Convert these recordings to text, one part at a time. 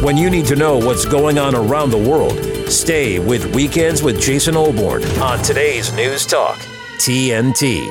When you need to know what's going on around the world, stay with Weekends with Jason Olbourne on today's News Talk, TNT.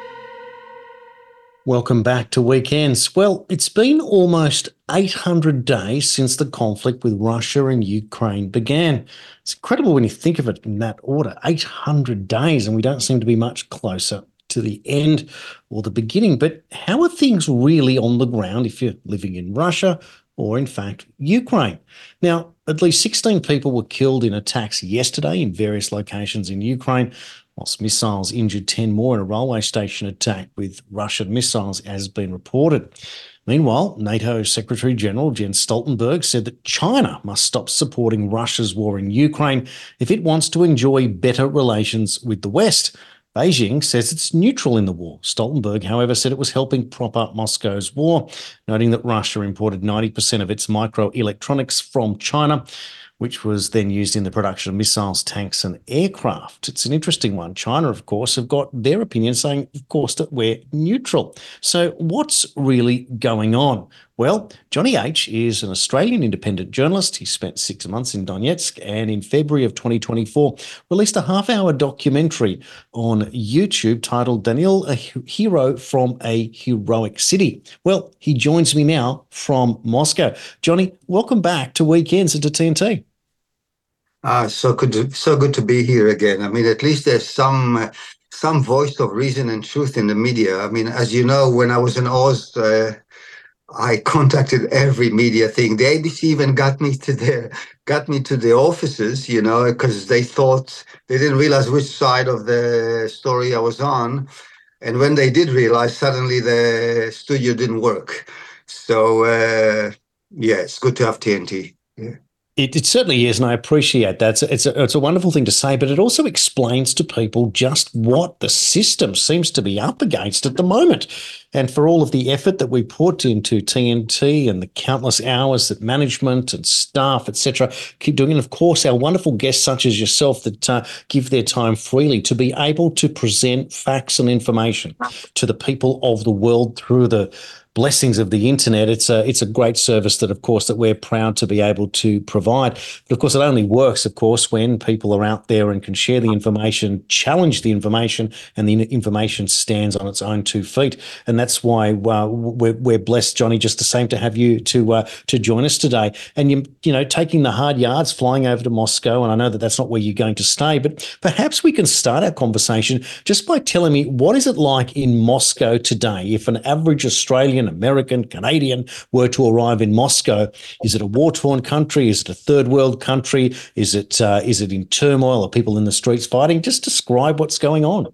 Welcome back to Weekends. Well, it's been almost 800 days since the conflict with Russia and Ukraine began. It's incredible when you think of it in that order, 800 days, and we don't seem to be much closer to the end or the beginning. But how are things really on the ground if you're living in Russia or, in fact, Ukraine? Now, at least 16 people were killed in attacks yesterday in various locations in Ukraine, whilst missiles injured 10 more in a railway station attack with Russian missiles, as has been reported. Meanwhile, NATO Secretary-General Jens Stoltenberg said that China must stop supporting Russia's war in Ukraine if it wants to enjoy better relations with the West. Beijing says it's neutral in the war. Stoltenberg, however, said it was helping prop up Moscow's war, noting that Russia imported 90% of its microelectronics from China, which was then used in the production of missiles, tanks and aircraft. It's an interesting one. China, of course, have got their opinion saying, of course, that we're neutral. So what's really going on? Well, Johnny H is an Australian independent journalist. He spent 6 months in Donetsk and in February of 2024 released a half-hour documentary on YouTube titled Daniil, a Hero from a Heroic City. Well, he joins me now from Moscow. Johnny, welcome back to Weekends and to TNT. So good to be here again. I mean, at least there's some voice of reason and truth in the media. I mean, as you know, when I was in Oz, I contacted every media thing. The ABC even got me to the offices, you know, because they didn't realize which side of the story I was on. And when they did realize, suddenly the studio didn't work. So, yeah, it's good to have TNT. Yeah. It certainly is, and I appreciate that. It's a wonderful thing to say, but it also explains to people just what the system seems to be up against at the moment. And for all of the effort that we put into TNT and the countless hours that management and staff, etc., keep doing, and of course our wonderful guests such as yourself that give their time freely to be able to present facts and information to the people of the world through the blessings of the internet. It's a great service that, of course, that we're proud to be able to provide. But of course, it only works, of course, when people are out there and can share the information, challenge the information, and the information stands on its own 2 feet. And that's why we're blessed, Johnny, just the same to have you to join us today. And you know, taking the hard yards, flying over to Moscow, and I know that that's not where you're going to stay, but perhaps we can start our conversation just by telling me, what is it like in Moscow today? If an average Australian, American, Canadian were to arrive in Moscow, is it a war-torn country? Is it a third world country? Is it in turmoil? Are people in the streets fighting? Just describe what's going on.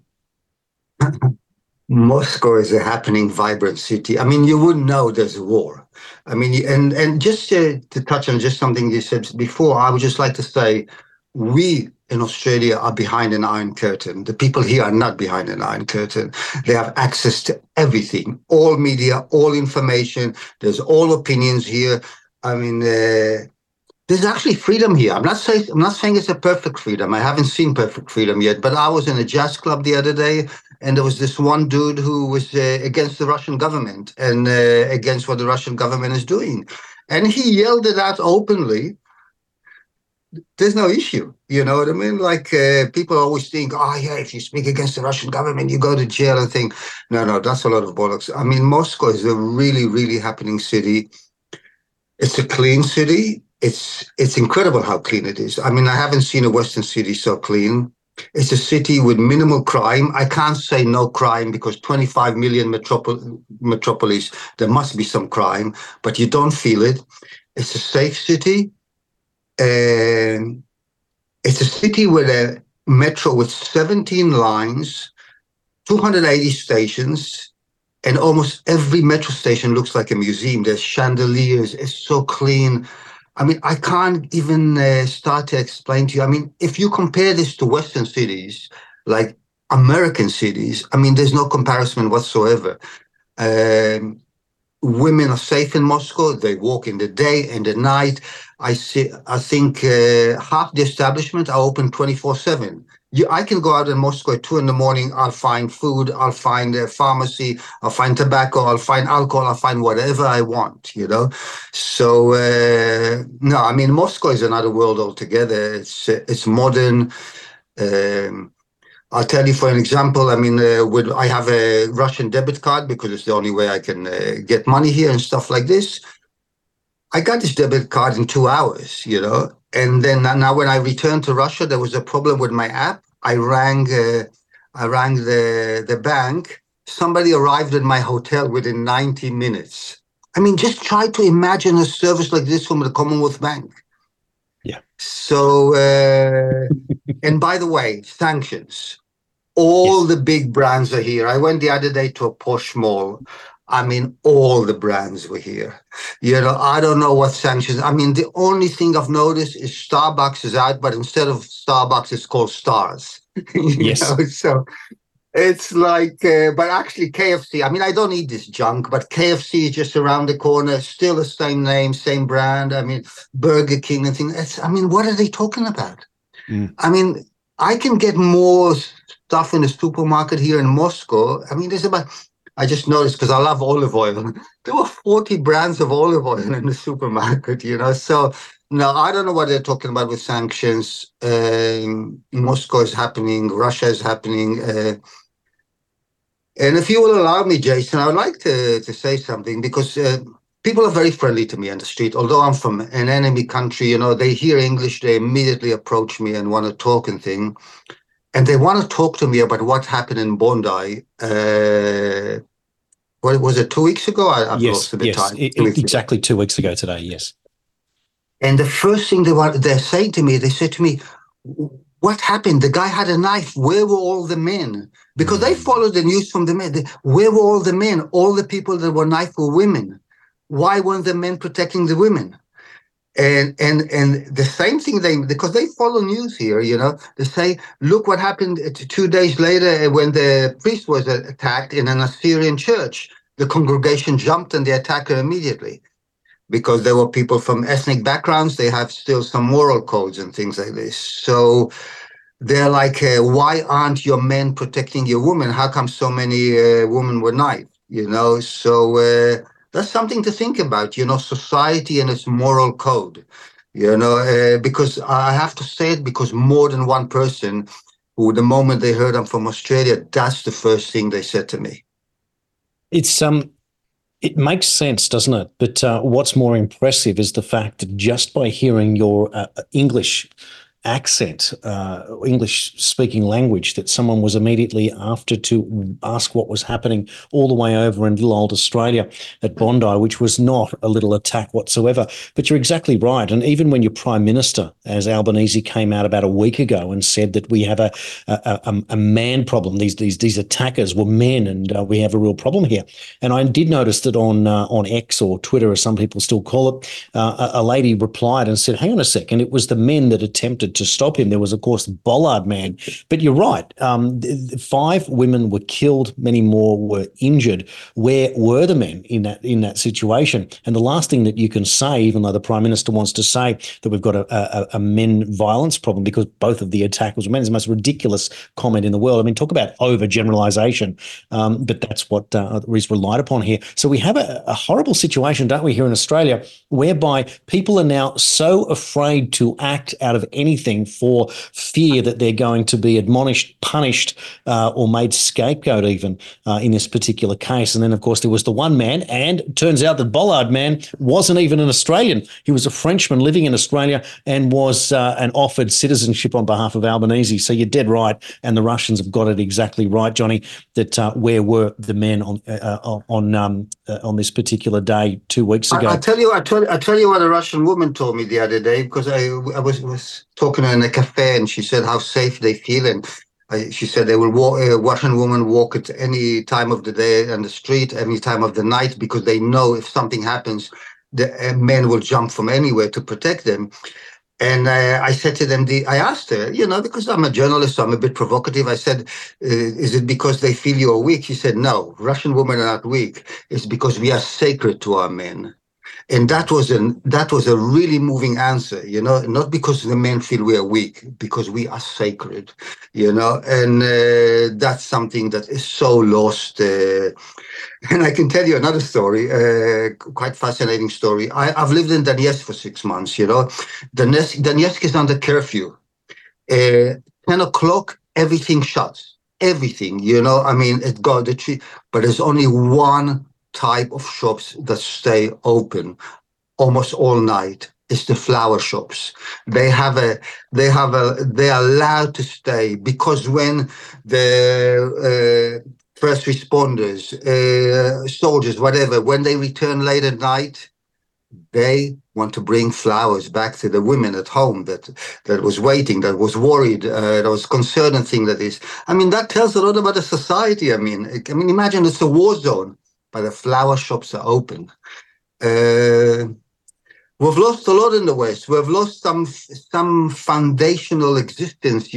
Moscow is a happening, vibrant city. I mean, you wouldn't know there's a war. I mean, and just to touch on just something you said before, I would just like to say, we in Australia are behind an iron curtain. The people here are not behind an iron curtain. They have access to everything, all media, all information. There's all opinions here. I mean, there's actually freedom here. I'm not saying it's a perfect freedom. I haven't seen perfect freedom yet, but I was in a jazz club the other day, and there was this one dude who was against the Russian government and against what the Russian government is doing. And he yelled it out openly. There's no issue. You know what I mean? Like people always think, oh, yeah, if you speak against the Russian government, you go to jail and think, no, that's a lot of bollocks. I mean, Moscow is a really, really happening city. It's a clean city. It's incredible how clean it is. I mean, I haven't seen a Western city so clean. It's a city with minimal crime. I can't say no crime because 25 million metropolis, there must be some crime, but you don't feel it. It's a safe city. And it's a city with a metro with 17 lines, 280 stations, and almost every metro station looks like a museum. There's chandeliers. It's so clean. I mean, I can't even start to explain to you. I mean, if you compare this to Western cities, like American cities, I mean, there's no comparison whatsoever. women are safe in Moscow. They walk in the day and the night. I think half the establishments are open 24/7. I can go out in Moscow at 2 in the morning. I'll find food. I'll find a pharmacy. I'll find tobacco. I'll find alcohol. I'll find whatever I want, you know. So, no, I mean, Moscow is another world altogether. It's modern. I'll tell you for an example. I mean, I have a Russian debit card because it's the only way I can get money here and stuff like this. I got this debit card in 2 hours, you know. And then now when I returned to Russia, there was a problem with my app. I rang the bank. Somebody arrived at my hotel within 90 minutes. I mean, just try to imagine a service like this from the Commonwealth Bank. Yeah. So, and by the way, sanctions. All the big brands are here. I went the other day to a posh mall. I mean, all the brands were here. You know, I don't know what sanctions. I mean, the only thing I've noticed is Starbucks is out, but instead of Starbucks, it's called Stars. Yes. Know? So it's like, but actually KFC, I mean, I don't eat this junk, but KFC is just around the corner, still the same name, same brand. I mean, Burger King and things. I mean, what are they talking about? I mean, I can get more stuff in the supermarket here in Moscow. I mean, I just noticed because I love olive oil. There were 40 brands of olive oil in the supermarket, you know. So, no, I don't know what they're talking about with sanctions. Moscow is happening, Russia is happening. And if you will allow me, Jason, I would like to say something because people are very friendly to me on the street. Although I'm from an enemy country, you know, they hear English, they immediately approach me and want to talk and thing. And they want to talk to me about what happened in Bondi. What was it, 2 weeks ago? I've lost a bit of time. Exactly 2 weeks ago today, yes. And the first thing they're saying to me, they said to me, what happened? The guy had a knife. Where were all the men? Because they followed the news from the men. Where were all the men? All the people that were knifed were women. Why weren't the men protecting the women? And the same thing, because they follow news here, you know, they say, look what happened 2 days later when the priest was attacked in an Assyrian church. The congregation jumped and they attacked her immediately because there were people from ethnic backgrounds. They have still some moral codes and things like this. So they're like, why aren't your men protecting your women? How come so many women were knifed? You know, so that's something to think about, you know, society and its moral code, you know, because I have to say it because more than one person who, the moment they heard I'm from Australia, that's the first thing they said to me. It makes sense, doesn't it? But what's more impressive is the fact that just by hearing your English accent, English-speaking language, that someone was immediately after to ask what was happening all the way over in little old Australia at Bondi, which was not a little attack whatsoever. But you're exactly right. And even when your Prime Minister, as Albanese, came out about a week ago and said that we have a man problem, these attackers were men, and we have a real problem here. And I did notice that on X, or Twitter, as some people still call it, a lady replied and said, hang on a second, it was the men that attempted to stop him. There was, of course, the Bollard man. But you're right. 5 women were killed. Many more were injured. Where were the men in that situation? And the last thing that you can say, even though the Prime Minister wants to say that we've got a men violence problem because both of the attackers were men, is the most ridiculous comment in the world. I mean, talk about overgeneralization. But that's what is relied upon here. So we have a horrible situation, don't we, here in Australia, whereby people are now so afraid to act out of anything for fear that they're going to be admonished, punished, or made scapegoat even in this particular case. And then, of course, there was the one man, and it turns out that Bollard man wasn't even an Australian. He was a Frenchman living in Australia and was and offered citizenship on behalf of Albanese. So you're dead right, and the Russians have got it exactly right, Johnny, that where were the men on this particular day 2 weeks ago? I tell you what a Russian woman told me the other day, because I was talking in a cafe, and she said how safe they feel, and she said they will walk. A Russian woman walk at any time of the day on the street, any time of the night, because they know if something happens, the men will jump from anywhere to protect them. And I said to them, I asked her, because I'm a journalist, so I'm a bit provocative. I said, is it because they feel you're weak? She said, no, Russian women are not weak. It's because we are sacred to our men. And that was a really moving answer, not because the men feel we are weak, because we are sacred, and that's something that is so lost. And I can tell you another story, quite fascinating story. I've lived in Donetsk for 6 months, Donetsk is under curfew. 10 o'clock, everything shuts. Everything, I mean, it got the tree, but there's only one type of shops that stay open almost all night. It's the flower shops. They are allowed to stay because when the first responders, soldiers, whatever, when they return late at night, they want to bring flowers back to the women at home that was waiting, that was worried, that was concerned and things like this. I mean, that tells a lot about the society. I mean, imagine it's a war zone, but the flower shops are open. We've lost a lot in the West. We've lost some foundational existence,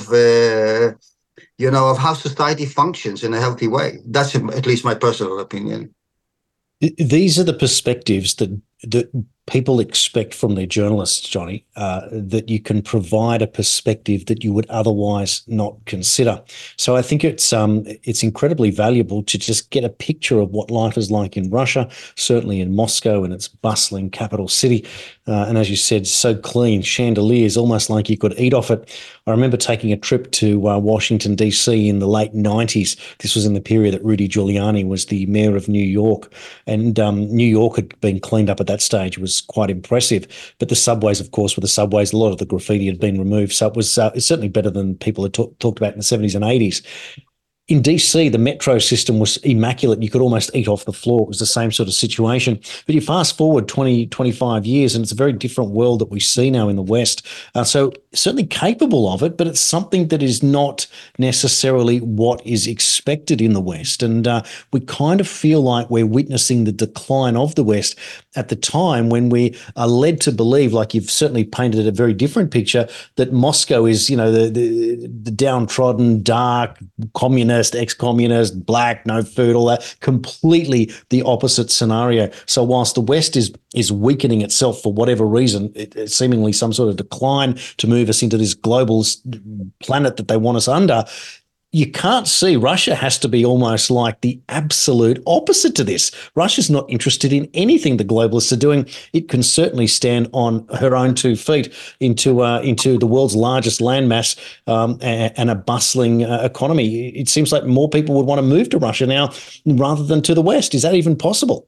of how society functions in a healthy way. That's at least my personal opinion. These are the perspectives that people expect from their journalists, Johnny, that you can provide a perspective that you would otherwise not consider. So I think it's incredibly valuable to just get a picture of what life is like in Russia, certainly in Moscow and its bustling capital city. And as you said, so clean, chandeliers, almost like you could eat off it. I remember taking a trip to Washington, D.C. in the late 90s. This was in the period that Rudy Giuliani was the mayor of New York. And New York had been cleaned up at that stage. It was quite impressive. But the subways, of course, were the subways. A lot of the graffiti had been removed. So it was it's certainly better than people had talked about in the 70s and 80s. In DC, the metro system was immaculate. You could almost eat off the floor. It was the same sort of situation. But you fast forward 20, 25 years, and it's a very different world that we see now in the West. So certainly capable of it, but it's something that is not necessarily what is expected in the West. And we kind of feel like we're witnessing the decline of the West at the time when we are led to believe, like you've certainly painted a very different picture, that Moscow is, the downtrodden, dark, communist, ex-communist, black, no food, all that, completely the opposite scenario. So whilst the West is weakening itself for whatever reason, it's seemingly some sort of decline to move us into this global planet that they want us under, you can't see Russia has to be almost like the absolute opposite to this. Russia's not interested in anything the globalists are doing. It can certainly stand on her own 2 feet into the world's largest landmass and a bustling economy. It seems like more people would want to move to Russia now rather than to the West. Is that even possible?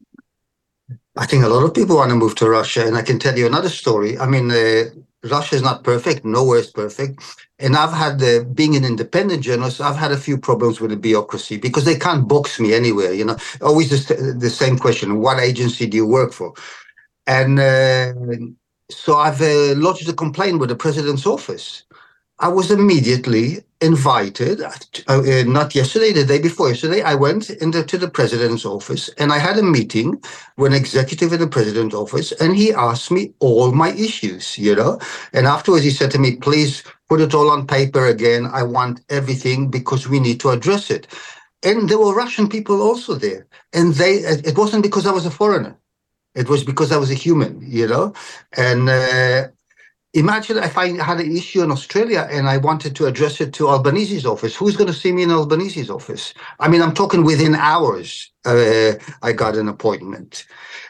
I think a lot of people want to move to Russia, and I can tell you another story. I mean, Russia is not perfect. Nowhere is perfect. And I've had, being an independent journalist, I've had a few problems with the bureaucracy because they can't box me anywhere. Always the same question: what agency do you work for? And so I've lodged a complaint with the president's office. I was immediately invited, not yesterday, the day before yesterday, I went to the president's office and I had a meeting with an executive in the president's office, and he asked me all my issues, and afterwards he said to me, please put it all on paper again. I want everything because we need to address it. And there were Russian people also there. And it wasn't because I was a foreigner. It was because I was a human, and imagine if I had an issue in Australia and I wanted to address it to Albanese's office. Who's going to see me in Albanese's office? I mean, I'm talking within hours. I got an appointment.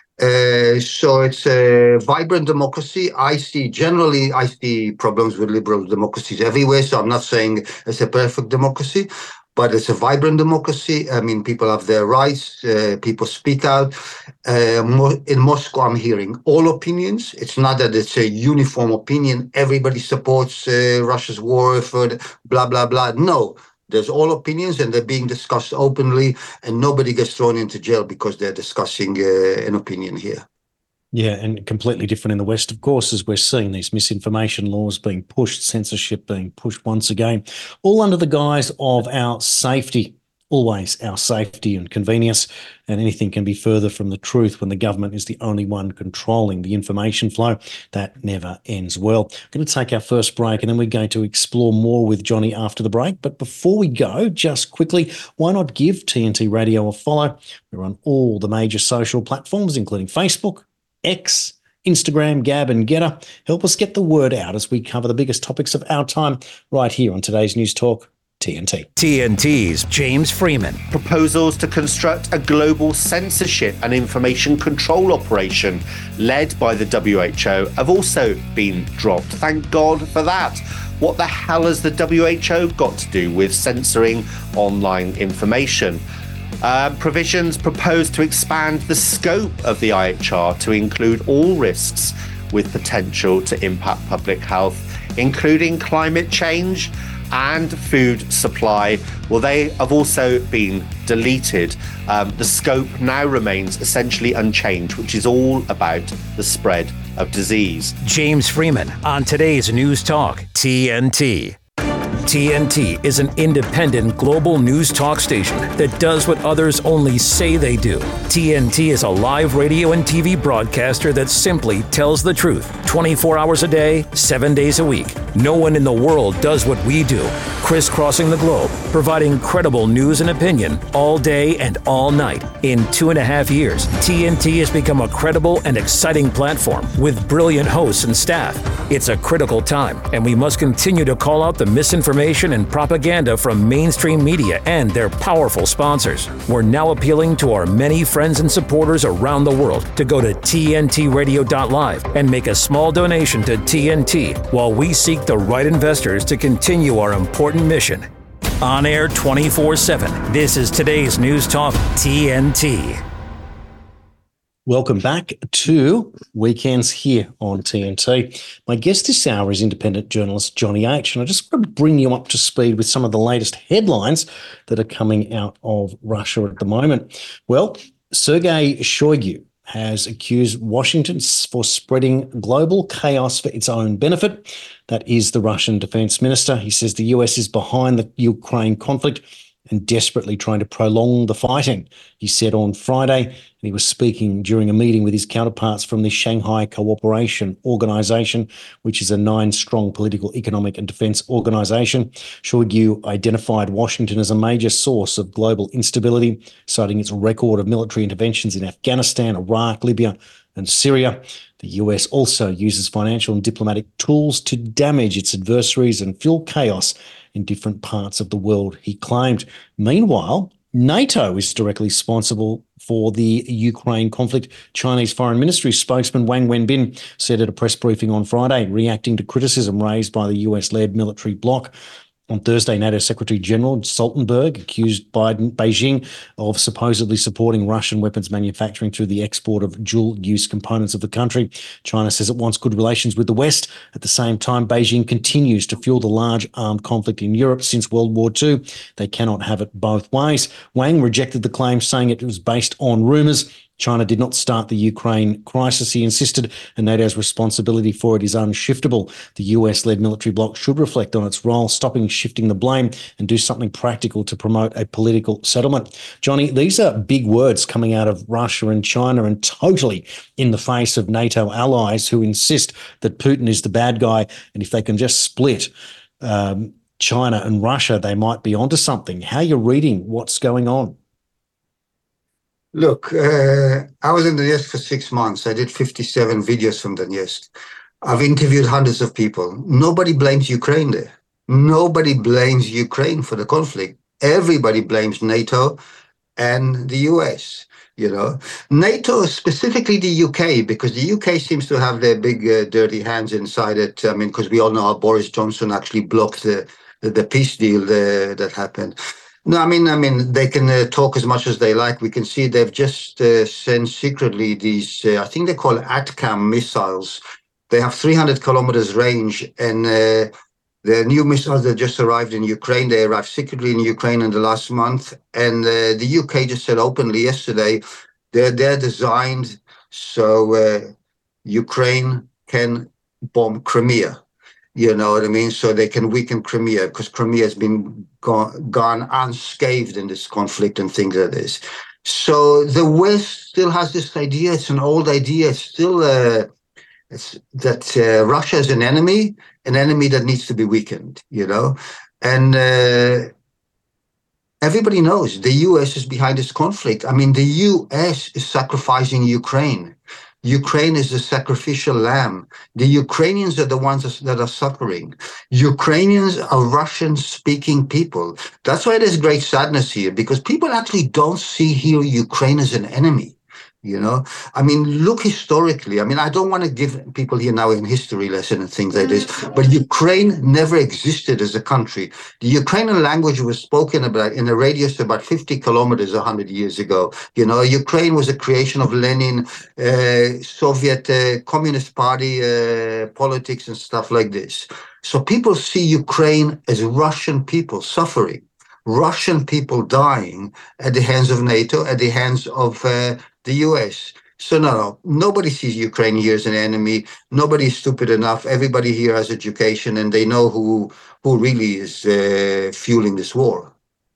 So it's a vibrant democracy. I see problems with liberal democracies everywhere. So I'm not saying it's a perfect democracy, but it's a vibrant democracy. I mean, people have their rights. People speak out. In Moscow, I'm hearing all opinions. It's not that it's a uniform opinion. Everybody supports Russia's war effort, blah, blah, blah. No, there's all opinions, and they're being discussed openly, and nobody gets thrown into jail because they're discussing an opinion here. Yeah, and completely different in the West, of course, as we're seeing these misinformation laws being pushed, censorship being pushed once again, all under the guise of our safety. always our safety and convenience, and anything can be further from the truth when the government is the only one controlling the information flow. That never ends well. We're going to take our first break, and then we're going to explore more with Johnny after the break. But before we go, just quickly, why not give TNT Radio a follow? We're on all the major social platforms, including Facebook, X, Instagram, Gab and Getter. Help us get the word out as we cover the biggest topics of our time right here on today's News Talk TNT. TNT's James Freeman. Proposals to construct a global censorship and information control operation led by the WHO have also been dropped. Thank God for that. What the hell has the WHO got to do with censoring online information? Provisions proposed to expand the scope of the IHR to include all risks with potential to impact public health, including climate change and food supply. Well, they have also been deleted. The scope now remains essentially unchanged, which is all about the spread of disease. James Freeman on today's News Talk TNT. TNT is an independent global news talk station that does what others only say they do. TNT is a live radio and TV broadcaster that simply tells the truth 24 hours a day, 7 days a week. No one in the world does what we do, crisscrossing the globe, providing credible news and opinion all day and all night. In 2.5 years, TNT has become a credible and exciting platform with brilliant hosts and staff. It's a critical time, and we must continue to call out the misinformation and propaganda from mainstream media and their powerful sponsors. We're now appealing to our many friends and supporters around the world to go to tntradio.live and make a small donation to TNT while we seek the right investors to continue our important mission. On air 24/7, this is today's News Talk TNT. Welcome back to Weekends here on TNT. My guest this hour is independent journalist Johnny H, and I just want to bring you up to speed with some of the latest headlines that are coming out of Russia at the moment. Well, Sergei Shoigu has accused Washington for spreading global chaos for its own benefit. That is the Russian defense minister. He says the US is behind the Ukraine conflict and desperately trying to prolong the fighting, he said on Friday. And he was speaking during a meeting with his counterparts from the Shanghai Cooperation Organization, which is a 9-strong political, economic and defense organization. Shoigu identified Washington as a major source of global instability, citing its record of military interventions in Afghanistan, Iraq, Libya and Syria. The US also uses financial and diplomatic tools to damage its adversaries and fuel chaos in different parts of the world, he claimed. Meanwhile, NATO is directly responsible for the Ukraine conflict. Chinese Foreign Ministry spokesman Wang Wenbin said at a press briefing on Friday, reacting to criticism raised by the US-led military bloc. On Thursday, NATO Secretary General Stoltenberg accused Beijing of supposedly supporting Russian weapons manufacturing through the export of dual-use components of the country. China says it wants good relations with the West. At the same time, Beijing continues to fuel the large armed conflict in Europe since World War II. They cannot have it both ways. Wang rejected the claim, saying it was based on rumours. China did not start the Ukraine crisis, he insisted, and NATO's responsibility for it is unshiftable. The US-led military bloc should reflect on its role, stopping shifting the blame and do something practical to promote a political settlement. Johnny, these are big words coming out of Russia and China, and totally in the face of NATO allies who insist that Putin is the bad guy, and if they can just split China and Russia, they might be onto something. How are you reading what's going on? Look, I was in Donetsk for 6 months. I did 57 videos from Donetsk. I've interviewed hundreds of people. Nobody blames Ukraine there. Nobody blames Ukraine for the conflict. Everybody blames NATO and the US. You know, NATO, specifically the UK, because the UK seems to have their big dirty hands inside it. I mean, because we all know how Boris Johnson actually blocked the peace deal that happened. No, I mean, they can talk as much as they like. We can see they've just sent secretly these, I think they call ATACMS missiles. They have 300 kilometers range, and the new missiles that just arrived in Ukraine, they arrived secretly in Ukraine in the last month. And the UK just said openly yesterday, they're designed so Ukraine can bomb Crimea. You know what I mean? So they can weaken Crimea, because Crimea has been gone unscathed in this conflict and things like this. So the West still has this idea. It's an old idea. It's still it's that Russia is an enemy that needs to be weakened, you know? And everybody knows the U.S. is behind this conflict. I mean, the U.S. is sacrificing Ukraine. Ukraine is the sacrificial lamb. The Ukrainians are the ones that are suffering. Ukrainians are Russian-speaking people. That's why there's great sadness here, because people actually don't see here Ukraine as an enemy. You know, I mean, look historically. I mean, I don't want to give people here now a history lesson and things like this, but Ukraine never existed as a country. The Ukrainian language was spoken about in a radius of about 50 kilometers 100 years ago. You know, Ukraine was a creation of Lenin, Soviet Communist Party politics and stuff like this. So people see Ukraine as Russian people suffering, Russian people dying at the hands of NATO, at the hands of the US. So no, nobody sees Ukraine here as an enemy. Nobody's stupid enough. Everybody here has education, and they know who really is fueling this war.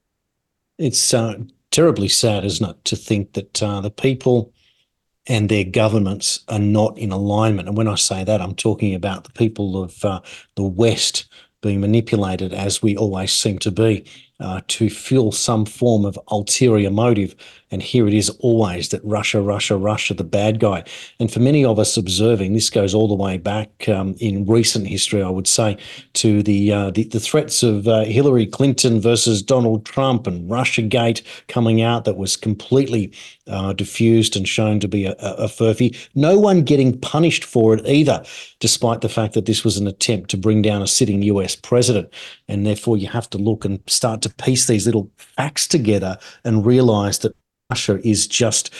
It's terribly sad, isn't it, to think that the people and their governments are not in alignment. And when I say that, I'm talking about the people of the West being manipulated, as we always seem to be, to fuel some form of ulterior motive. And here it is always that Russia, the bad guy. And for many of us observing, this goes all the way back in recent history, I would say, to the threats of Hillary Clinton versus Donald Trump and Russiagate coming out, that was completely diffused and shown to be a furphy. No one getting punished for it either, despite the fact that this was an attempt to bring down a sitting US president. And therefore you have to look and start to piece these little facts together and realise that Russia is just,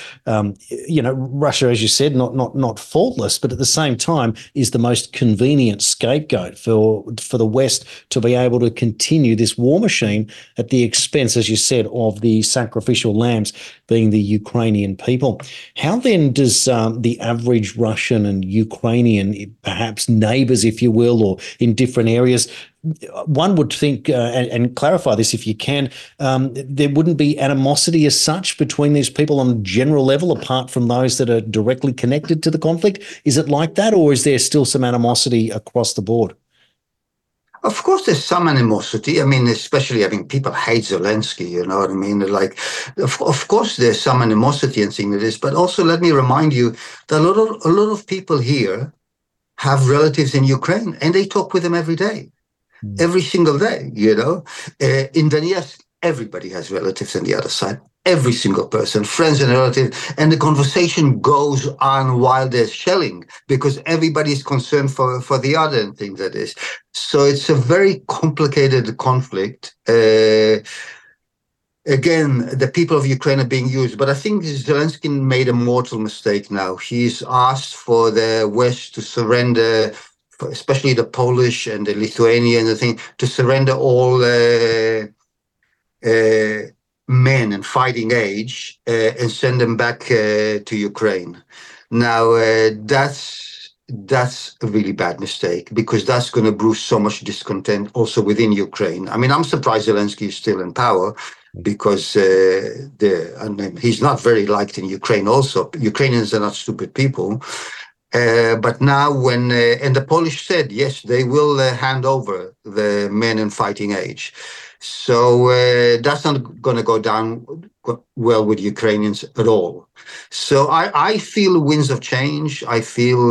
Russia, as you said, not faultless, but at the same time is the most convenient scapegoat for the West to be able to continue this war machine at the expense, as you said, of the sacrificial lambs being the Ukrainian people. How then does the average Russian and Ukrainian, perhaps neighbours, if you will, or in different areas, one would think, and clarify this if you can, there wouldn't be animosity as such between these people on a general level, apart from those that are directly connected to the conflict? Is it like that, or is there still some animosity across the board? Of course, there's some animosity. I mean, especially, people hate Zelensky, you know what I mean? Like, of course, there's some animosity and things like this, but also let me remind you that a lot of people here have relatives in Ukraine, and they talk with them every day. Every single day, you know. In Donetsk, everybody has relatives on the other side. Every single person, friends and relatives. And the conversation goes on while there's shelling, because everybody is concerned for the other and things like this. So it's a very complicated conflict. Again, the people of Ukraine are being used. But I think Zelensky made a mortal mistake now. He's asked for the West to surrender, especially the Polish and the Lithuanian, to surrender all men in fighting age and send them back to Ukraine. Now, that's a really bad mistake, because that's going to brew so much discontent also within Ukraine. I mean, I'm surprised Zelensky is still in power, because he's not very liked in Ukraine also. Ukrainians are not stupid people. But now and the Polish said, yes, they will hand over the men in fighting age. So that's not going to go down well with Ukrainians at all. So I feel winds of change. I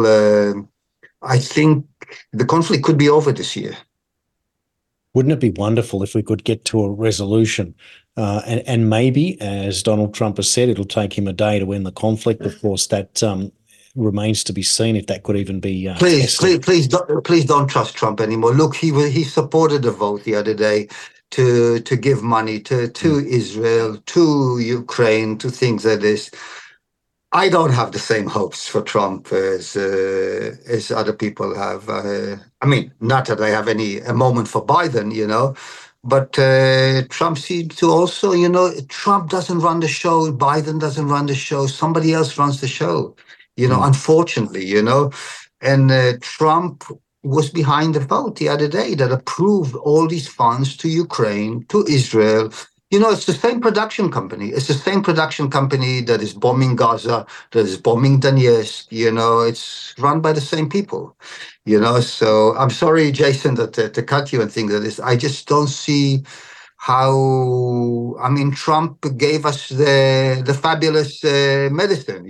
think the conflict could be over this year. Wouldn't it be wonderful if we could get to a resolution? And maybe, as Donald Trump has said, it'll take him a day to end the conflict. Of course, that remains to be seen if that could even be please don't trust Trump anymore. Look, he supported the vote the other day to give money to Israel, to Ukraine, to things like this. I don't have the same hopes for Trump as other people have. Not that I have a moment for Biden, you know, but Trump seems to also, you know, Trump doesn't run the show. Biden doesn't run the show. Somebody else runs the show, you know, unfortunately, you know. And Trump was behind the vote the other day that approved all these funds to Ukraine, to Israel. It's the same production company. It's the same production company that is bombing Gaza, that is bombing Donetsk. It's run by the same people. So I'm sorry, Jason, that to cut you and things like this. I just don't see how. I mean, Trump gave us the fabulous medicine.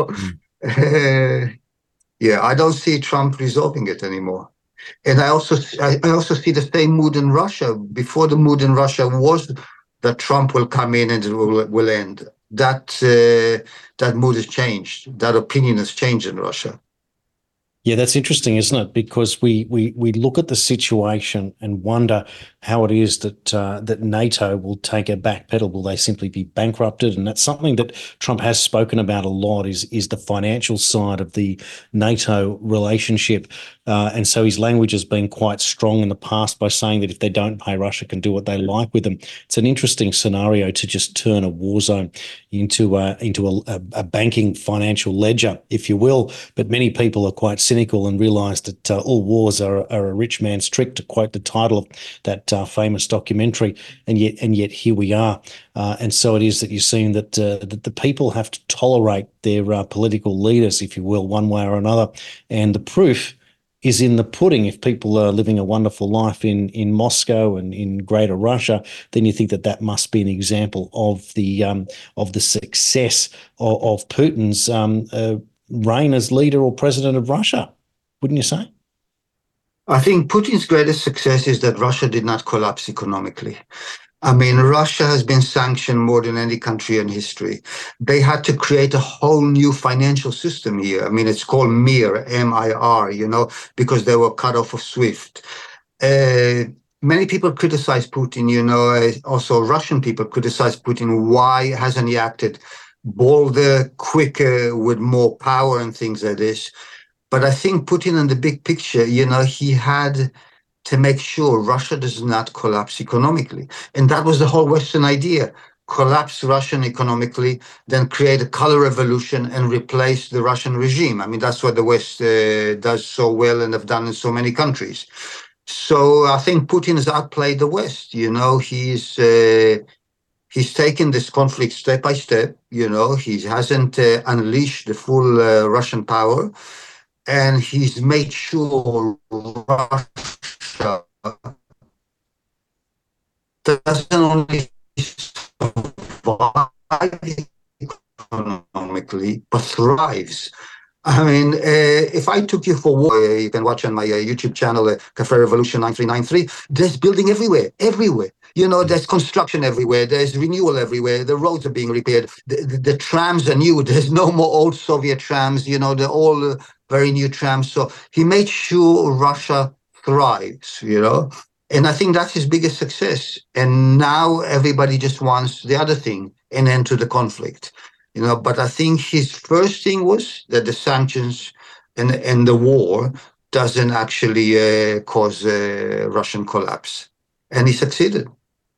Yeah, I don't see Trump resolving it anymore. And I also see the same mood in Russia. Before, the mood in Russia was that Trump will come in and it will end. That mood has changed. That opinion has changed in Russia. Yeah, that's interesting, isn't it? Because we look at the situation and wonder how it is that that NATO will take a back pedal. Will they simply be bankrupted? And that's something that Trump has spoken about a lot, is the financial side of the NATO relationship. And so his language has been quite strong in the past by saying that if they don't pay, Russia can do what they like with them. It's an interesting scenario to just turn a war zone into a banking financial ledger, if you will. But many people are quite cynical and realise that all wars are a rich man's trick, to quote the title of that famous documentary. And yet here we are. And so it is that you're seeing that the people have to tolerate their political leaders, if you will, one way or another. And the proof is in the pudding. If people are living a wonderful life in Moscow and in Greater Russia, then you think that must be an example of the success of Putin's reign as leader or president of Russia, wouldn't you say? I think Putin's greatest success is that Russia did not collapse economically. I mean, Russia has been sanctioned more than any country in history. They had to create a whole new financial system here. I mean, it's called MIR, M-I-R, because they were cut off of SWIFT. Many people criticize Putin, also Russian people criticize Putin. Why hasn't he acted bolder, quicker, with more power and things like this? But I think Putin, in the big picture, he had to make sure Russia does not collapse economically. And that was the whole Western idea. Collapse Russian economically, then create a color revolution and replace the Russian regime. I mean, that's what the West does so well and have done in so many countries. So I think Putin has outplayed the West. He's taken this conflict step by step. He hasn't unleashed the full Russian power. And he's made sure Russia doesn't only survive economically, but thrives. I mean, if I took you for war, you can watch on my YouTube channel, Cafe Revolution 9393, there's building everywhere. There's construction everywhere. There's renewal everywhere. The roads are being repaired. The trams are new. There's no more old Soviet trams. They're all very new trams. So he made sure Russia thrives, and I think that's his biggest success. And now everybody just wants the other thing, an end to the conflict, but I think his first thing was that the sanctions and the war doesn't actually cause Russian collapse. And he succeeded.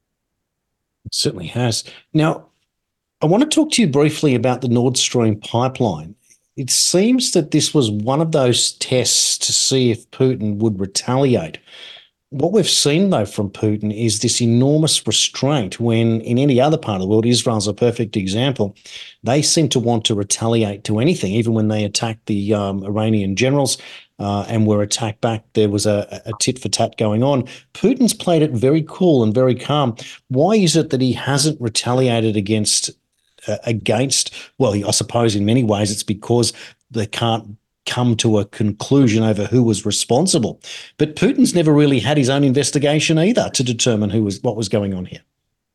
It certainly has. Now, I want to talk to you briefly about the Nord Stream pipeline. It seems that this was one of those tests to see if Putin would retaliate. What we've seen, though, from Putin is this enormous restraint when, in any other part of the world, Israel's a perfect example, they seem to want to retaliate to anything, even when they attacked the Iranian generals and were attacked back. There was a tit-for-tat going on. Putin's played it very cool and very calm. Why is it that he hasn't retaliated against, well, I suppose in many ways it's because they can't come to a conclusion over who was responsible. But Putin's never really had his own investigation either to determine what was going on here.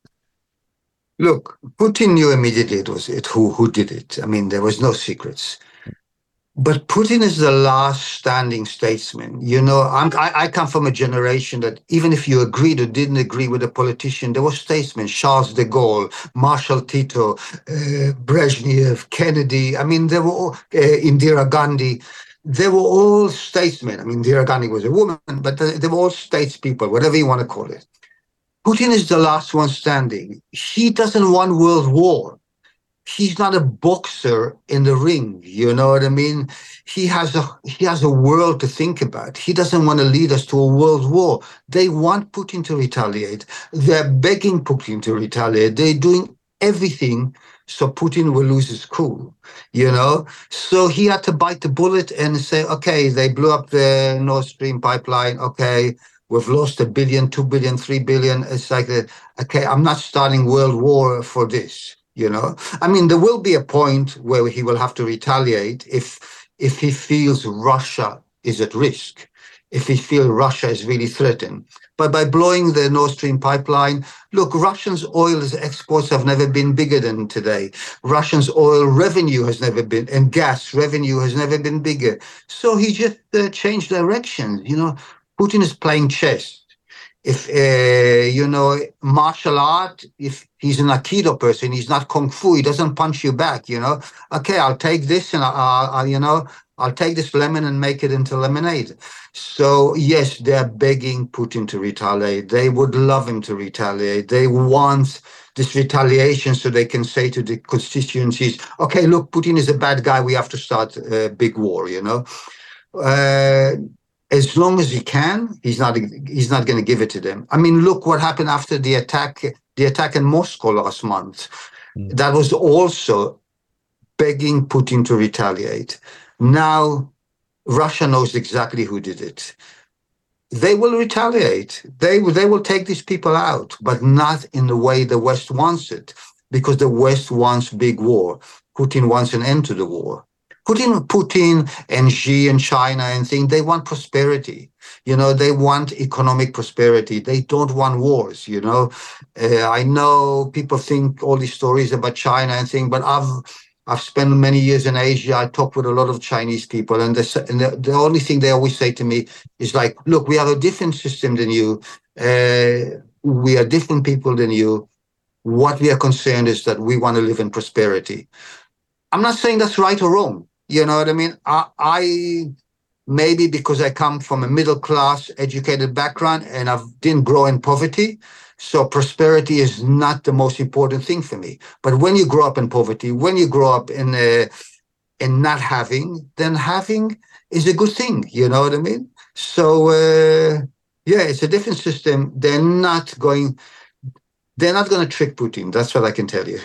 Look, Putin knew immediately who did it. I mean, there was no secrets. But Putin is the last standing statesman. I come from a generation that even if you agreed or didn't agree with a politician, there were statesmen, Charles de Gaulle, Marshal Tito, Brezhnev, Kennedy. I mean, there were all, Indira Gandhi. They were all statesmen. I mean, Indira Gandhi was a woman, but they were all statespeople, whatever you want to call it. Putin is the last one standing. He doesn't want world war. he's not a boxer in the ring. You know what I mean? He has a world to think about. He doesn't want to lead us to a world war. They want Putin to retaliate. They're begging Putin to retaliate. They're doing everything so Putin will lose his cool, you know? So he had to bite the bullet and say, okay, they blew up the Nord Stream pipeline. Okay, we've lost $1 billion, $2 billion, $3 billion. It's like, okay, I'm not starting world war for this, you know? I mean, there will be a point where he will have to retaliate if he feels Russia is at risk, if he feels Russia is really threatened. But by blowing the Nord Stream pipeline, look, Russia's oil exports have never been bigger than today. Russia's oil revenue has never been, and gas revenue has never been bigger. So he just changed direction. You know, Putin is playing chess. If, you know, martial art, if he's an Aikido person, he's not Kung Fu, he doesn't punch you back, you know. Okay, I'll take this and I'll take this lemon and make it into lemonade. So, yes, they're begging Putin to retaliate. They would love him to retaliate. They want this retaliation so they can say to the constituencies, okay, look, Putin is a bad guy. We have to start a big war, you know. As long as he can, he's not going to give it to them. I mean, look what happened after the attack in Moscow last month. That was also begging Putin to retaliate. Now, Russia knows exactly who did it. They will retaliate. They will take these people out, but not in the way the West wants it, because the West wants big war. Putin wants an end to the war. Putin and Xi and China and things, they want prosperity. You know, they want economic prosperity. They don't want wars, you know. I know people think all these stories about China and things, but I've spent many years in Asia. I talk with a lot of Chinese people, and the only thing they always say to me is like, look, we have a different system than you. We are different people than you. What we are concerned is that we want to live in prosperity. I'm not saying that's right or wrong. You know what I mean? I maybe because I come from a middle class educated background and I didn't grow in poverty, so prosperity is not the most important thing for me. But when you grow up in poverty, when you grow up in not having, then having is a good thing. You know what I mean? So yeah, it's a different system. They're not going to trick Putin. That's what I can tell you.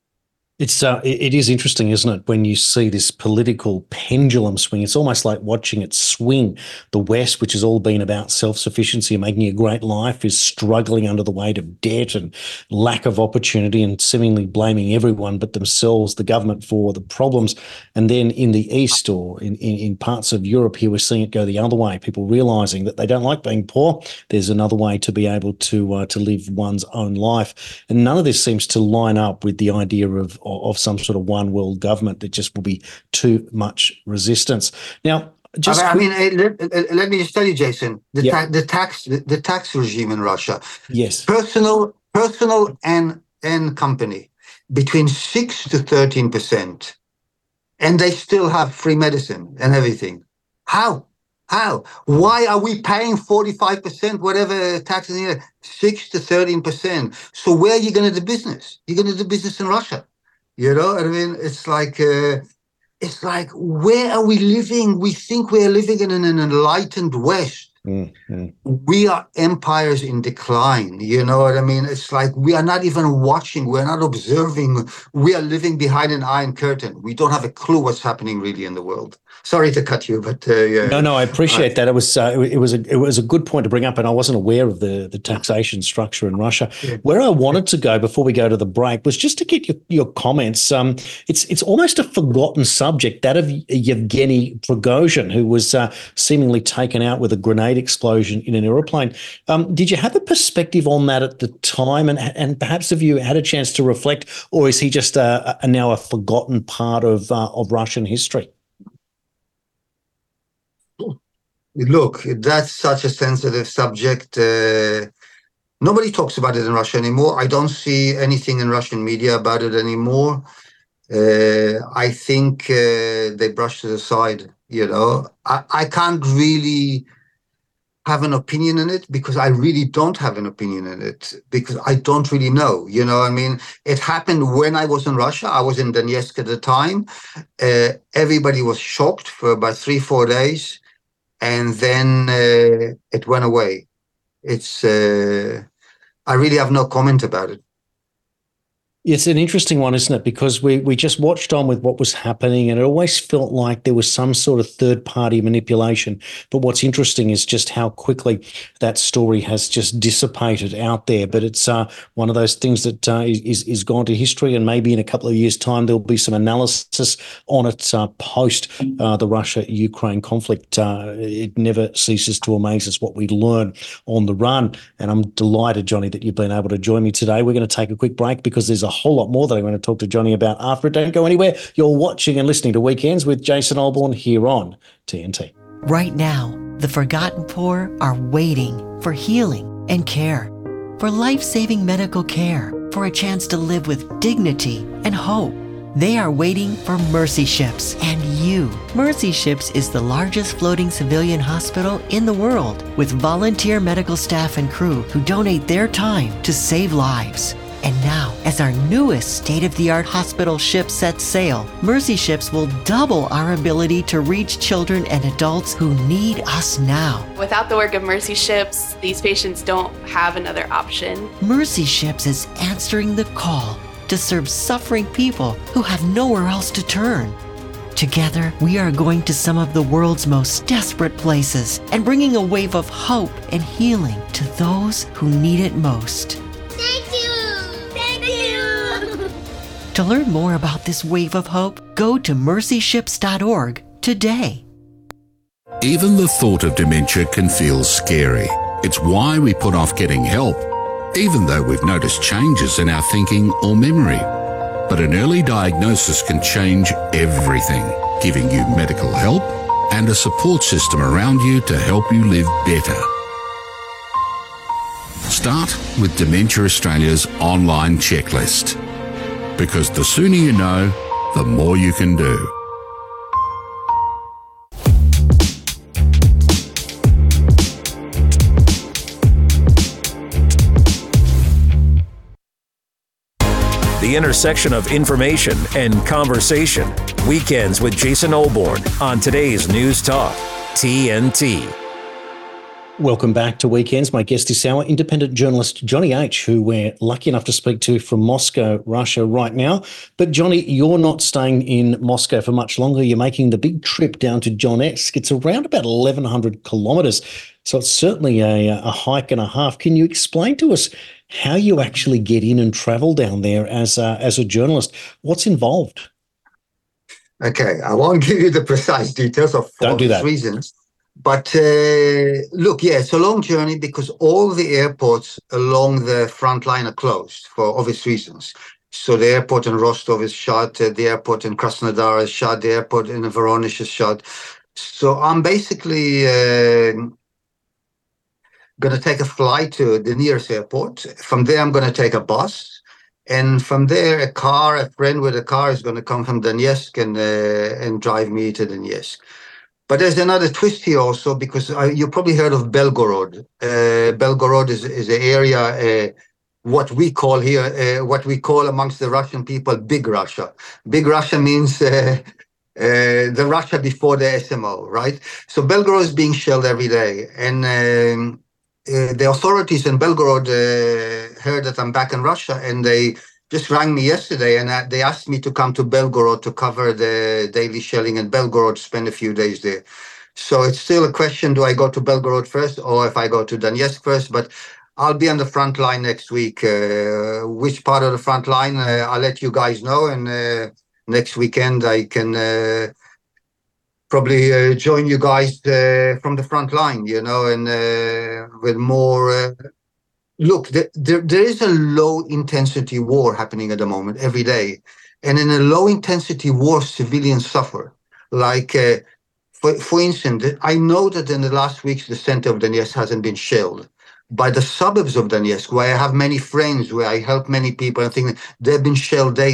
It is interesting, isn't it, when you see this political pendulum swing? It's almost like watching it swing. The West, which has all been about self-sufficiency and making a great life, is struggling under the weight of debt and lack of opportunity and seemingly blaming everyone but themselves, the government, for the problems. And then in the East, or in parts of Europe here, we're seeing it go the other way, people realising that they don't like being poor. There's another way to be able to live one's own life. And none of this seems to line up with the idea of some sort of one world government. That just will be too much resistance. Now, let me just tell you, Jason, the tax regime in Russia, yes, personal and company, between 6 to 13%, and they still have free medicine and everything. How? Why are we paying 45%, whatever taxes here, 6 to 13%? So where are you going to do business? You're going to do business in Russia. You know what I mean? It's like, where are we living? We think we're living in an enlightened West. Mm-hmm. We are empires in decline. You know what I mean? It's like we are not even watching. We're not observing. We are living behind an iron curtain. We don't have a clue what's happening really in the world. Sorry to cut you, but yeah. No, I appreciate that. It was a good point to bring up, and I wasn't aware of the taxation structure in Russia. Yeah. Where I wanted to go before we go to the break was just to get your comments. It's almost a forgotten subject, that of Yevgeny Prigozhin, who was seemingly taken out with a grenade explosion in an aeroplane. Did you have a perspective on that at the time, and perhaps have you had a chance to reflect, or is he just now a forgotten part of Russian history? Look, that's such a sensitive subject. Nobody talks about it in Russia anymore. I don't see anything in Russian media about it anymore. I think they brushed it aside, you know. I can't really have an opinion in it because I really don't have an opinion in it because I don't really know. You know, I mean, it happened when I was in Russia. I was in Donetsk at the time. Everybody was shocked for about 3-4 days, and then it went away. It's I really have no comment about it. It's an interesting one, isn't it? Because we just watched on with what was happening, and it always felt like there was some sort of third-party manipulation. But what's interesting is just how quickly that story has just dissipated out there. But it's one of those things that is gone to history, and maybe in a couple of years' time there'll be some analysis on it post the Russia-Ukraine conflict. It never ceases to amaze us what we learn on the run. And I'm delighted, Johnny, that you've been able to join me today. We're going to take a quick break because there's a whole lot more that I want to talk to Johnny about after it. Don't go anywhere. You're watching and listening to Weekends with Jason Olbourne here on TNT. Right now, the forgotten poor are waiting for healing and care, for life-saving medical care, for a chance to live with dignity and hope. They are waiting for Mercy Ships and you. Mercy Ships is the largest floating civilian hospital in the world, with volunteer medical staff and crew who donate their time to save lives. And now, as our newest state-of-the-art hospital ship sets sail, Mercy Ships will double our ability to reach children and adults who need us now. Without the work of Mercy Ships, these patients don't have another option. Mercy Ships is answering the call to serve suffering people who have nowhere else to turn. Together, we are going to some of the world's most desperate places and bringing a wave of hope and healing to those who need it most. To learn more about this wave of hope, go to mercyships.org today. Even the thought of dementia can feel scary. It's why we put off getting help, even though we've noticed changes in our thinking or memory. But an early diagnosis can change everything, giving you medical help and a support system around you to help you live better. Start with Dementia Australia's online checklist. Because the sooner you know, the more you can do. The intersection of information and conversation. Weekends with Jason Olbourne on today's News Talk, TNT. Welcome back to Weekends. My guest is our independent journalist, Johnny H., who we're lucky enough to speak to from Moscow, Russia right now. But Johnny, you're not staying in Moscow for much longer. You're making the big trip down to Donetsk. It's around about 1,100 kilometres, so it's certainly a hike and a half. Can you explain to us how you actually get in and travel down there as a journalist? What's involved? Okay, I won't give you the precise details of obvious reasons. But look, yeah, it's a long journey because all the airports along the front line are closed for obvious reasons. So the airport in Rostov is shut, the airport in Krasnodar is shut, the airport in Voronezh is shut. So I'm basically going to take a flight to the nearest airport. From there, I'm going to take a bus. And from there, a friend with a car is going to come from Donetsk and drive me to Donetsk. But there's another twist here also, because you probably heard of Belgorod. Belgorod is an area, what we call here, what we call amongst the Russian people, Big Russia. Big Russia means the Russia before the SMO, right? So Belgorod is being shelled every day. And the authorities in Belgorod heard that I'm back in Russia, and they just rang me yesterday, and they asked me to come to Belgorod to cover the daily shelling in Belgorod, spend a few days there. So it's still a question, do I go to Belgorod first or if I go to Donetsk first? But I'll be on the front line next week. Which part of the front line, I'll let you guys know. And next weekend, I can probably join you guys from the front line, you know, and with more... Look, there is a low-intensity war happening at the moment, every day. And in a low-intensity war, civilians suffer. Like, for instance, I know that in the last weeks, the center of Donetsk hasn't been shelled. By the suburbs of Donetsk, where I have many friends, where I help many people, I think they've been shelled daily.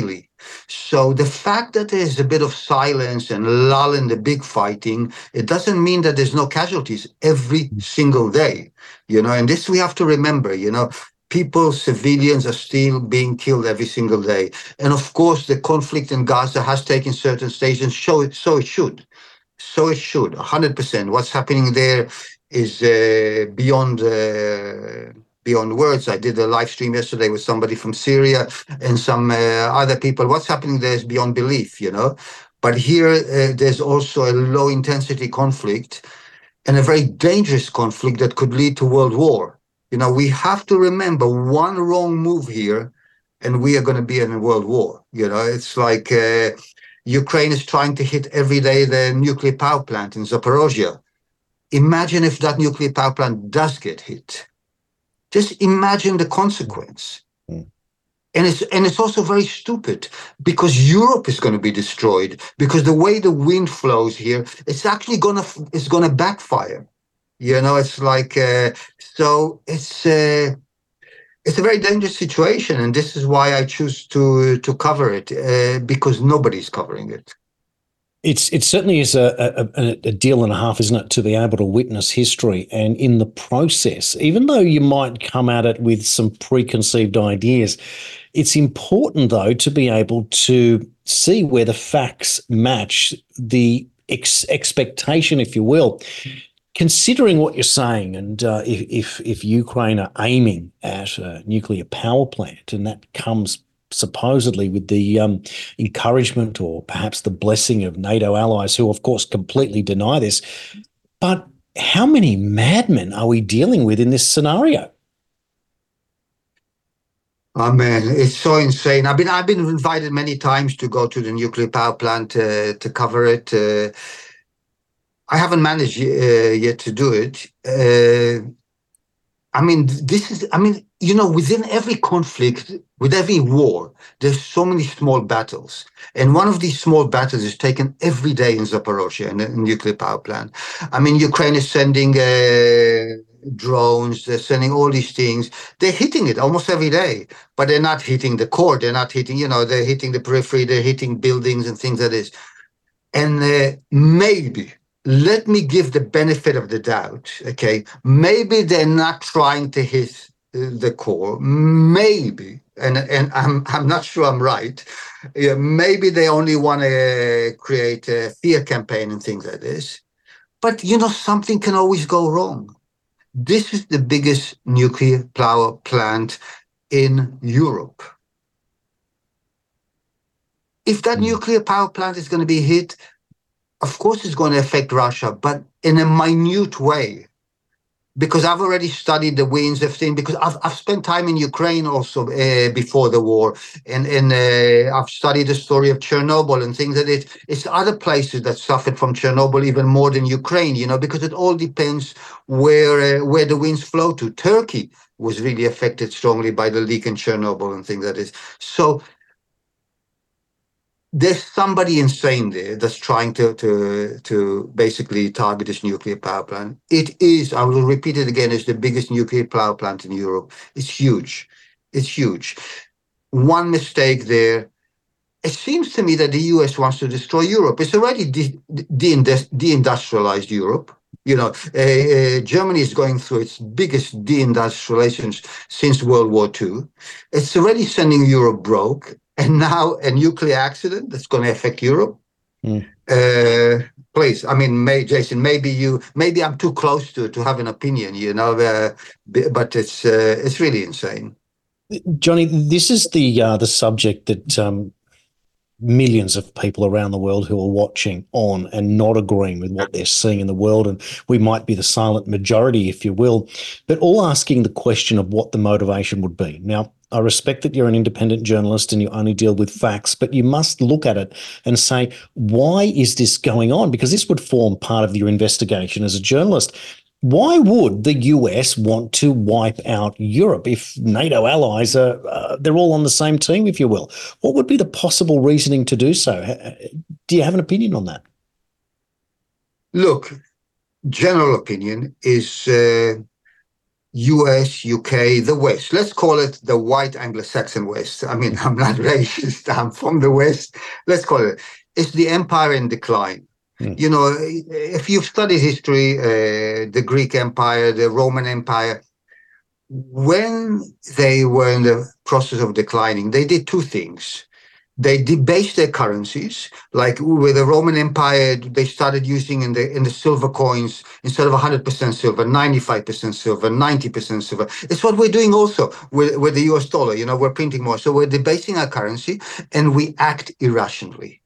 So the fact that there's a bit of silence and lull in the big fighting, it doesn't mean that there's no casualties every single day, and this we have to remember, people, civilians are still being killed every single day. And of course, the conflict in Gaza has taken certain stages, so it should. So it should, 100%. What's happening there is beyond words. I did a live stream yesterday with somebody from Syria and some other people. What's happening there is beyond belief, But here, there's also a low-intensity conflict and a very dangerous conflict that could lead to world war. We have to remember one wrong move here, and we are going to be in a world war. It's like Ukraine is trying to hit every day the nuclear power plant in Zaporozhye. Imagine if that nuclear power plant does get hit. Just imagine the consequence. And it's also very stupid because Europe is going to be destroyed because the way the wind flows here, it's actually going to backfire. It's like so it's a very dangerous situation, and this is why I choose to cover it because nobody's covering it. It certainly is a deal and a half, isn't it, to be able to witness history, and in the process, even though you might come at it with some preconceived ideas, it's important though to be able to see where the facts match the expectation, if you will. Considering what you're saying, and if Ukraine are aiming at a nuclear power plant, and that comes supposedly with the encouragement or perhaps the blessing of NATO allies, who of course completely deny this, but how many madmen are we dealing with in this scenario? Oh man, it's so insane. I've been invited many times to go to the nuclear power plant to cover it. I haven't managed yet to do it. Within every conflict, with every war, there's so many small battles. And one of these small battles is taken every day in Zaporozhye, in the nuclear power plant. Ukraine is sending drones, they're sending all these things. They're hitting it almost every day, but they're not hitting the core. They're not hitting, they're hitting the periphery, they're hitting buildings and things like this. And maybe, let me give the benefit of the doubt, okay? Maybe they're not trying to hit the core. Maybe, and I'm not sure I'm right. Maybe they only want to create a fear campaign and things like this. But, something can always go wrong. This is the biggest nuclear power plant in Europe. If that nuclear power plant is going to be hit, of course it's going to affect Russia, but in a minute way. Because I've already studied the winds of things, because I've spent time in Ukraine also before the war, and I've studied the story of Chernobyl and things like that. It's other places that suffered from Chernobyl even more than Ukraine, because it all depends where the winds flow to. Turkey was really affected strongly by the leak in Chernobyl and things like this. So there's somebody insane there that's trying to basically target this nuclear power plant. It is, I will repeat it again, it's the biggest nuclear power plant in Europe. It's huge. It's huge. One mistake there. It seems to me that the US wants to destroy Europe. It's already deindustrialized Europe. Germany is going through its biggest deindustrialization since World War II. It's already sending Europe broke. And now a nuclear accident that's going to affect Europe. Please, Jason, maybe I'm too close to have an opinion, but it's really insane. Johnny, this is the subject that millions of people around the world who are watching on and not agreeing with what they're seeing in the world, and we might be the silent majority, if you will, but all asking the question of what the motivation would be. Now, I respect that you're an independent journalist and you only deal with facts, but you must look at it and say, why is this going on? Because this would form part of your investigation as a journalist. Why would the US want to wipe out Europe if NATO allies they're all on the same team, if you will? What would be the possible reasoning to do so? Do you have an opinion on that? Look, general opinion is US, UK, the West. Let's call it the white Anglo-Saxon West. I mean, I'm not racist. I'm from the West. Let's call it. It's the empire in decline. You know, if you've studied history, the Greek Empire, the Roman Empire, when they were in the process of declining, they did two things. They debased their currencies, like with the Roman Empire, they started using in the silver coins, instead of 100% silver, 95% silver, 90% silver. It's what we're doing also with the US dollar. You know, we're printing more. So we're debasing our currency and we act irrationally.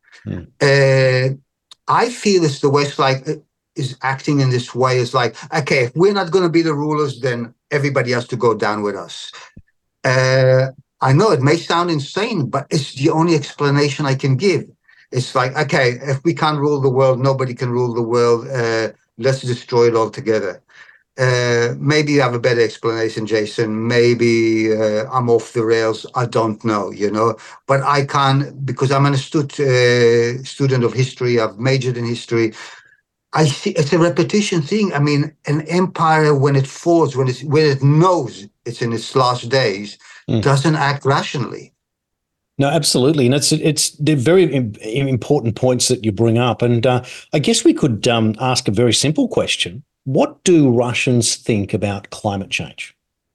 I feel it's the West is acting in this way. It's like, okay, if we're not going to be the rulers, then everybody has to go down with us. I know it may sound insane, but it's the only explanation I can give. It's like, okay, if we can't rule the world, nobody can rule the world. Let's destroy it altogether. Maybe you have a better explanation, Jason. Maybe I'm off the rails. I don't know, you know. But I can't, because I'm an astute student of history. I've majored in history. I see it's a repetition thing. I mean, an empire, when it falls, when it knows it's in its last days, doesn't act rationally. No, absolutely. And it's they're very important points that you bring up. And I guess we could ask a very simple question. What do Russians think about climate change?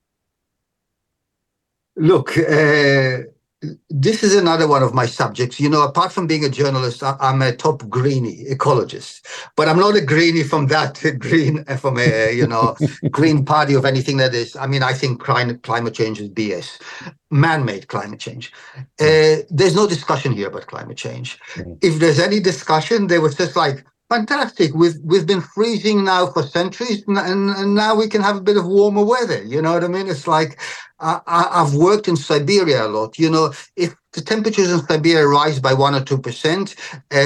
Look, this is another one of my subjects. You know, apart from being a journalist, I'm a top greenie ecologist, but I'm not a greenie from that green, from a, you know, green party of anything that is. I mean, I think climate change is BS, man-made climate change. There's no discussion here about climate change. If there's any discussion, they were just like, fantastic. We've been freezing now for centuries, and now we can have a bit of warmer weather. You know what I mean? It's like I've worked in Siberia a lot. You know, if the temperatures in Siberia rise by 1 or 2%,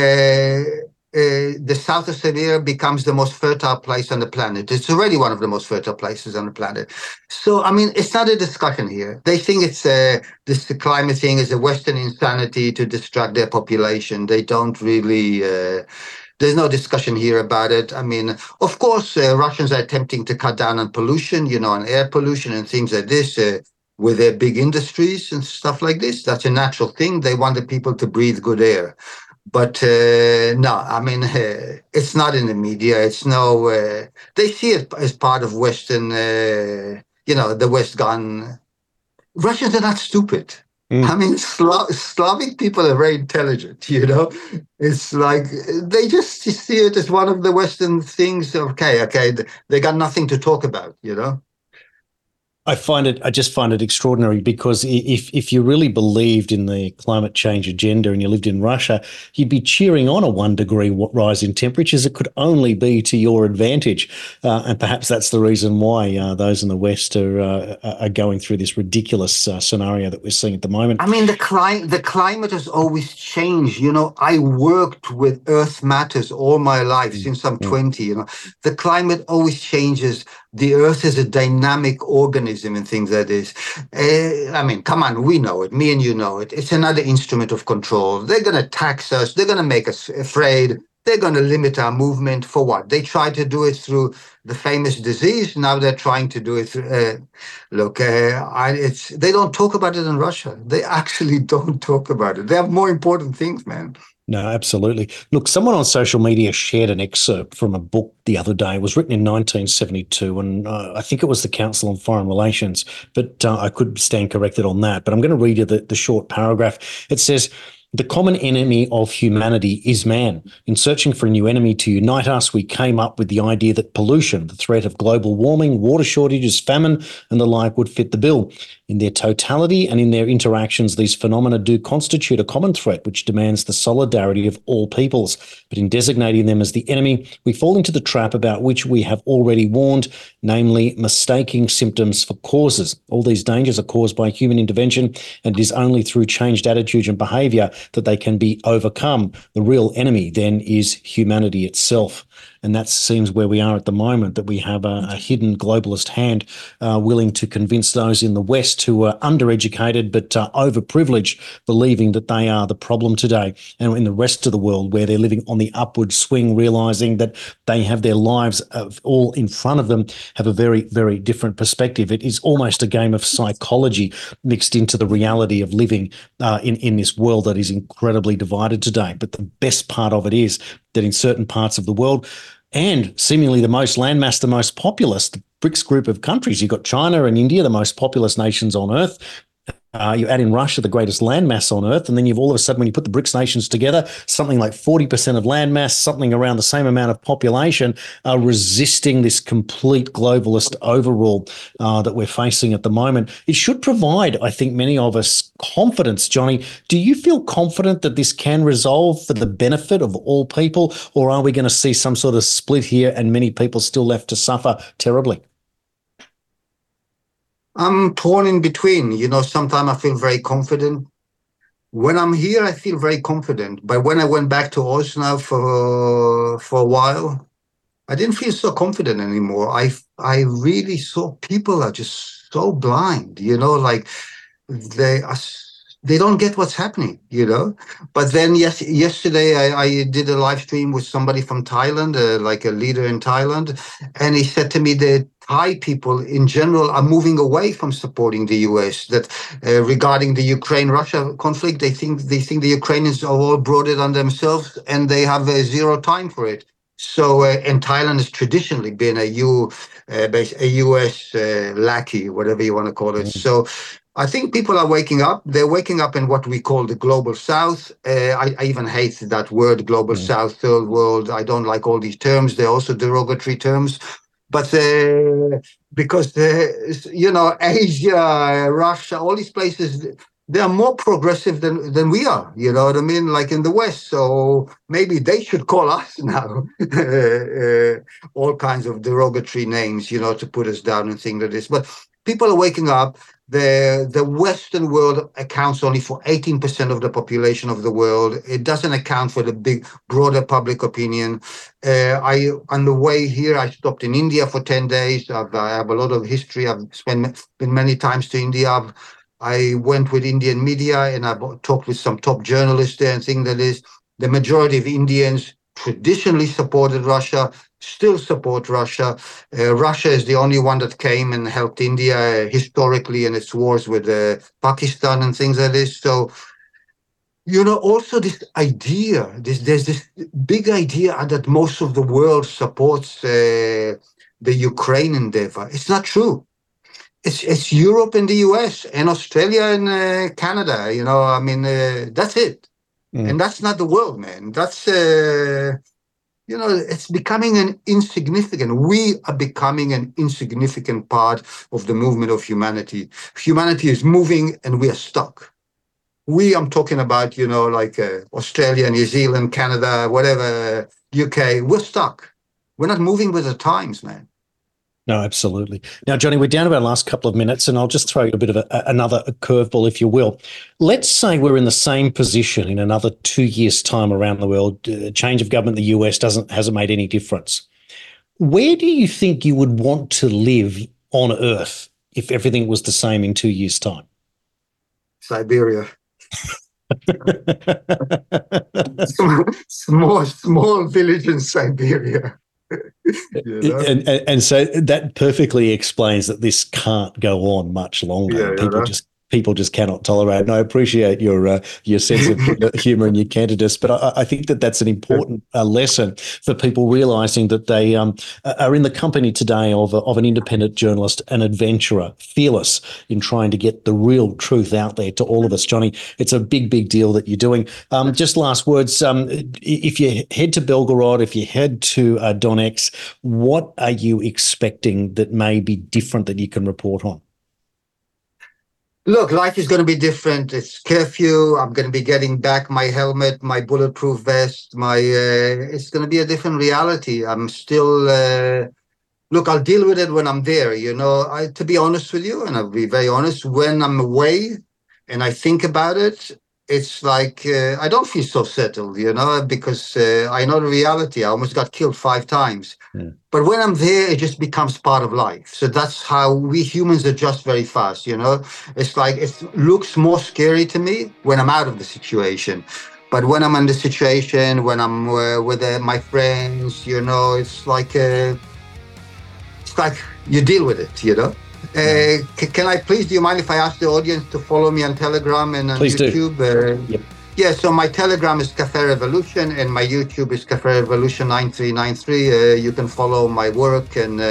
the south of Siberia becomes the most fertile place on the planet. It's already one of the most fertile places on the planet. So, I mean, it's not a discussion here. They think it's the climate thing is a Western insanity to distract their population. They don't really. There's no discussion here about it. I mean, of course, Russians are attempting to cut down on pollution, you know, on air pollution and things like this with their big industries and stuff like this. That's a natural thing. They want the people to breathe good air. But no, I mean, it's not in the media. It's no, they see it as part of Western, you know, the West gone. Russians are not stupid. I mean, Slavic people are very intelligent, you know. It's like they just see it as one of the Western things. Okay, they got nothing to talk about, you know. I just find it extraordinary because if you really believed in the climate change agenda and you lived in Russia, you'd be cheering on a 1 degree rise in temperatures. It could only be to your advantage. And perhaps that's the reason why those in the West are going through this ridiculous scenario that we're seeing at the moment. I mean, the climate has always changed. You know, I worked with Earth Matters all my life since I'm 20. You know, the climate always changes. The Earth is a dynamic organism and things like this. I mean, come on, we know it. Me and you know it. It's another instrument of control. They're going to tax us. They're going to make us afraid. They're going to limit our movement for what? They tried to do it through the famous disease. Now they're trying to do it through, they don't talk about it in Russia. They actually don't talk about it. They have more important things, man. No, absolutely. Look, someone on social media shared an excerpt from a book the other day. It was written in 1972, and I think it was the Council on Foreign Relations, but I could stand corrected on that. But I'm going to read you the short paragraph. It says, "The common enemy of humanity is man. In searching for a new enemy to unite us, we came up with the idea that pollution, the threat of global warming, water shortages, famine, and the like would fit the bill. In their totality and in their interactions, these phenomena do constitute a common threat which demands the solidarity of all peoples. But in designating them as the enemy, we fall into the trap about which we have already warned, namely mistaking symptoms for causes. All these dangers are caused by human intervention, and it is only through changed attitudes and behaviour that they can be overcome. The real enemy then is humanity itself." And that seems where we are at the moment, that we have a hidden globalist hand willing to convince those in the West who are undereducated but overprivileged, believing that they are the problem today. And in the rest of the world, where they're living on the upward swing, realising that they have their lives all in front of them, have a very, very different perspective. It is almost a game of psychology mixed into the reality of living in this world that is incredibly divided today. But the best part of it is that in certain parts of the world, and seemingly the most landmass, the most populous, the BRICS group of countries, you've got China and India, the most populous nations on earth. You add in Russia, the greatest landmass on earth, and then you've all of a sudden, when you put the BRICS nations together, something like 40% of landmass, something around the same amount of population are resisting this complete globalist overall that we're facing at the moment. It should provide, I think, many of us confidence. Johnny, do you feel confident that this can resolve for the benefit of all people, or are we going to see some sort of split here and many people still left to suffer terribly? I'm torn in between. Sometimes I feel very confident. When I'm here, I feel very confident. But when I went back to Oz now for a while, I didn't feel so confident anymore. I really saw people are just so blind, like they don't get what's happening, But then yesterday I did a live stream with somebody from Thailand, like a leader in Thailand, and he said to me that Thai people in general are moving away from supporting the US, that regarding the Ukraine-Russia conflict, they think the Ukrainians have all brought it on themselves and they have zero time for it. So, and Thailand has traditionally been a US lackey, whatever you want to call it. So I think people are waking up. They're waking up in what we call the global south. I even hate that word, global south, third world. I don't like all these terms. They're also derogatory terms. But because, Asia, Russia, all these places, they are more progressive than we are, you know what I mean? Like in the West. So maybe they should call us now all kinds of derogatory names, to put us down and things like this. But people are waking up. The Western world accounts only for 18% of the population of the world. It doesn't account for the big, broader public opinion. On the way here, I stopped in India for 10 days. I have a lot of history. I've been many times to India. I went with Indian media and I talked with some top journalists there and things like this. The majority of Indians traditionally supported Russia, still support Russia. Russia is the only one that came and helped India historically in its wars with Pakistan and things like this. So, also this idea, there's this big idea that most of the world supports the Ukraine endeavor. It's not true. It's Europe and the US and Australia and Canada, that's it. And that's not the world, man. That's, it's becoming an insignificant. We are becoming an insignificant part of the movement of humanity. Humanity is moving and we are stuck. I'm talking about, Australia, New Zealand, Canada, whatever, UK, we're stuck. We're not moving with the times, man. No, absolutely. Now, Johnny, we're down to our last couple of minutes, and I'll just throw you a bit of another curveball, if you will. Let's say we're in the same position in another 2 years' time around the world. Change of government in the US hasn't made any difference. Where do you think you would want to live on Earth if everything was the same in 2 years' time? Siberia. small village in Siberia. And so that perfectly explains that this can't go on much longer. People just cannot tolerate it. And I appreciate your sense of humour and your candidness, but I think that's an important lesson for people realising that they are in the company today of an independent journalist, an adventurer, fearless in trying to get the real truth out there to all of us. Johnny, it's a big, big deal that you're doing. Just last words, if you head to Belgorod, if you head to Donetsk, what are you expecting that may be different that you can report on? Look, life is going to be different. It's curfew. I'm going to be getting back my helmet, my bulletproof vest. It's going to be a different reality. I'm still, I'll deal with it when I'm there. To be honest with you, and I'll be very honest, when I'm away and I think about it, it's like I don't feel so settled, because I know the reality. I almost got killed 5 times. But when I'm there, it just becomes part of life. So that's how we humans adjust very fast, It's like it looks more scary to me when I'm out of the situation. But when I'm in the situation, when I'm with my friends, it's like you deal with it, Can I please, do you mind if I ask the audience to follow me on Telegram and on please YouTube? Yep. Yeah, so my Telegram is Cafe Revolution and my YouTube is Cafe Revolution 9393. You can follow my work and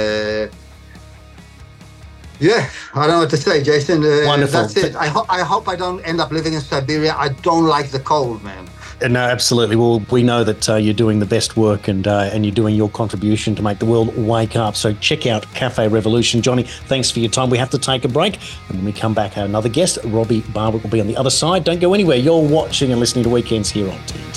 I don't know what to say, Jason. Wonderful. That's it. I hope I don't end up living in Siberia. I don't like the cold, man. No, absolutely. Well, we know that you're doing the best work and you're doing your contribution to make the world wake up. So check out Cafe Revolution. Johnny, thanks for your time. We have to take a break. And when we come back, another guest, Robbie Barwick, will be on the other side. Don't go anywhere. You're watching and listening to Weekends here on TNT.